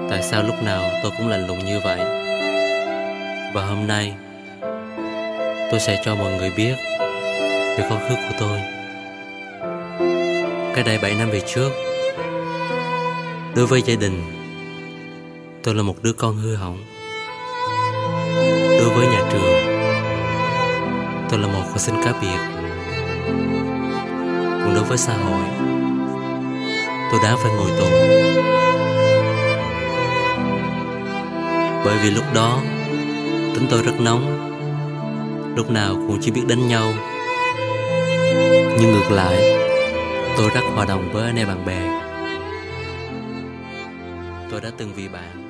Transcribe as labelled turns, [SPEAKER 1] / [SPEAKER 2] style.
[SPEAKER 1] Tại sao lúc nào tôi cũng lạnh lùng như vậy? Và hôm nay tôi sẽ cho mọi người biết về quá khứ của tôi. Cách đây 7 năm về trước, đối với gia đình, tôi là một đứa con hư hỏng. Đối với nhà trường, tôi là một học sinh cá biệt. Còn đối với xã hội, tôi đáng phải ngồi tù. Bởi vì lúc đó tính tôi rất nóng, lúc nào cũng chỉ biết đánh nhau. Nhưng ngược lại, tôi rất hòa đồng với anh em bạn bè. Tôi đã từng vì bạn